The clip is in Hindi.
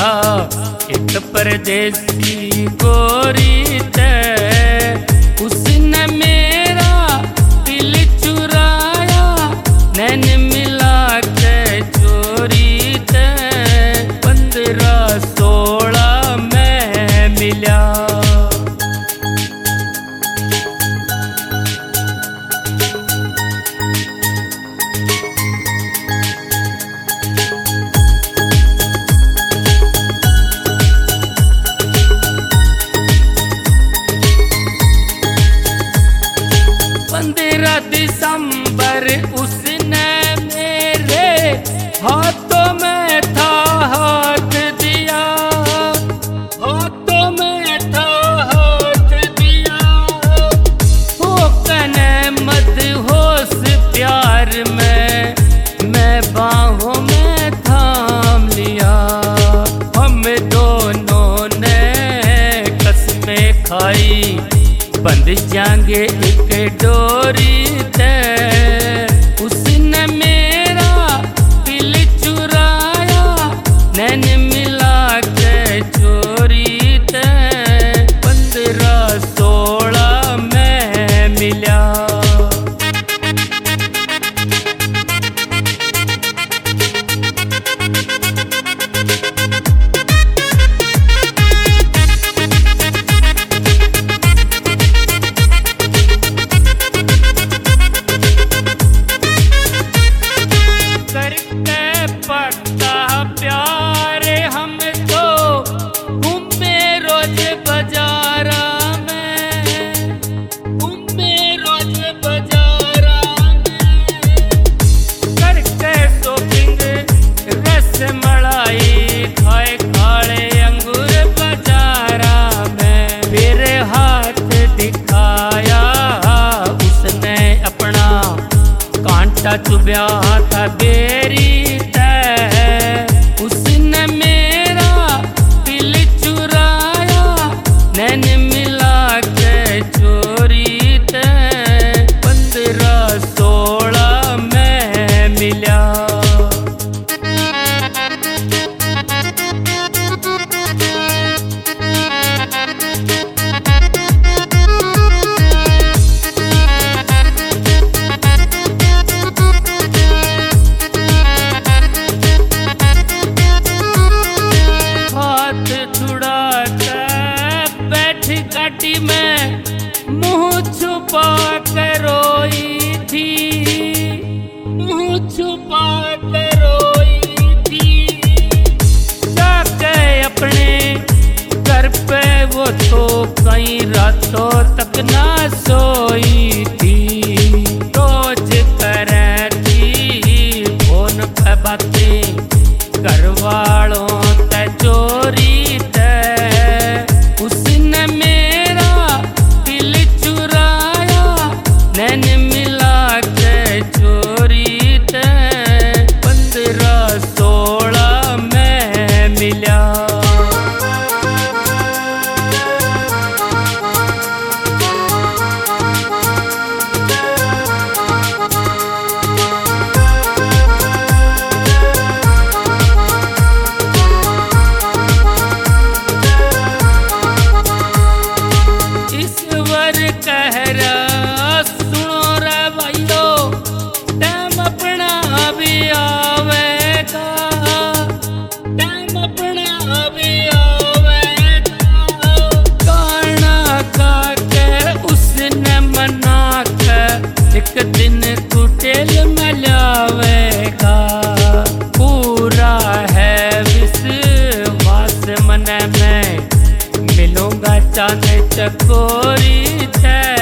था एक परदेसी गोरी ते, उसने मेरा दिल चुराया नैन मिला के चोरी ते। 15-16 में मिला। दिसंबर उसने मेरे हाथों में था हाथ दिया, हाथों में था हाथ दिया। हो कने मदहोश प्यार में मैं बाहों में थाम लिया। हम दोनों ने कसमें खाई बंध जाएंगे एक डोरी ते। उसने मेरा दिल चुराया नैन मिला के चोरी ते। 15-16 में मिला। चुभ्या था बेरी ते। उसने मेरा दिल चुराया नैन मिला के चोरी ते। 15-16 में मिला। गाड़ी में मुंह छुपा कर रोई थी, मुंह छुपा कर रोई थी। जाके अपने घर पे वो तो कई रातों तक ना सोई थी। रोज करे थी फोन पे बातें घर वालों ते चोरी ते। उसने मेरा दिल चुराया नैन मिला के चोरी ते। 15-16 में मिला। एक दिन कुटेल में लावेगा। पूरा है विश्वास मन में मिलूंगा चांद चकोरी थे।